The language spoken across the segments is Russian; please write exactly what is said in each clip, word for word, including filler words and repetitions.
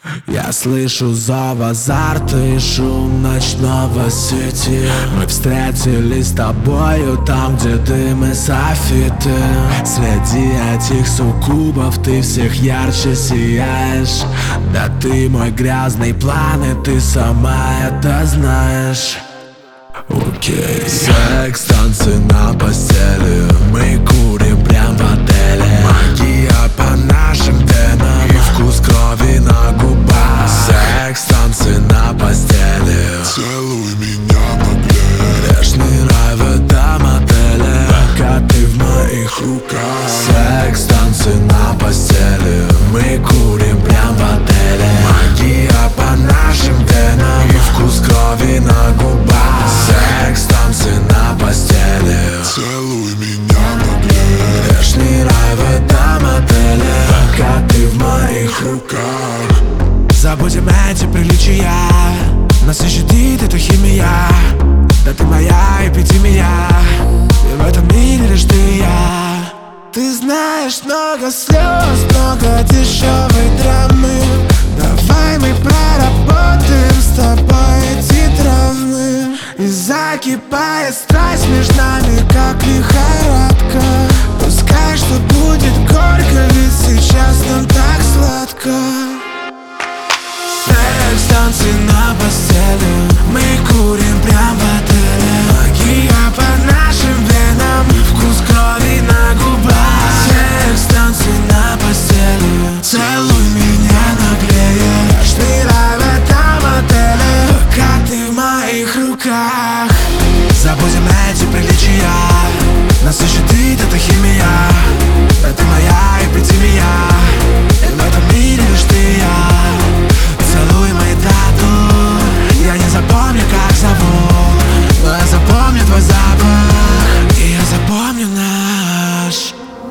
Я слышу зов азарта и шум ночного сети. Мы встретились с тобою там, где дым и софиты. Среди этих суккубов ты всех ярче сияешь. Да ты мой грязный план, и ты сама это знаешь. Окей. Секс, танцы на постели, мы курим прям в отеле. Магия по нашим венам и вкус крови на губах. Секс, танцы на постели, целуй меня наглее. грешный рай в этом отеле, пока ты в моих руках. Секс, танцы на постели, мы курим прям в отеле. Магия по нашим венам и вкус крови на губах. Секс, танцы на постели, целуй меня наглее. грешный рай в этом отеле, пока ты в моих руках. Забудем эти приличия, нас не щадит эта химия. Да ты моя эпидемия, и в этом мире лишь ты и я. Ты знаешь, много слез, много дешевой драмы. Давай мы проработаем с тобой эти травмы. И закипает страсть между нами, как лихорадка. Пускай что будет горько, ведь сейчас нам так сладко. Секс, танцы на постели, мы курим прям в отеле. Магия по нашим венам и вкус крови на губах. Секс, танцы на постели, целуй меня наглее. Нежный рай в этом отеле, пока ты в моих руках. Забудем эти приличия, нас не щадит эта химия. Да ты моя эпидемия, и в этом мире лишь ты и я. Целуй мою дату, я не запомню, как зовут, но я запомню твой запах, и я запомню наш.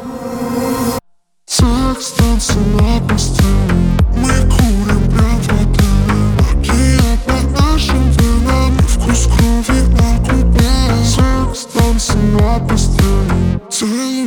Секс, танцы на постели, мы курим прям в отеле. Магия по нашим венам и вкус крови на губах. Секс, танцы на постели, целуй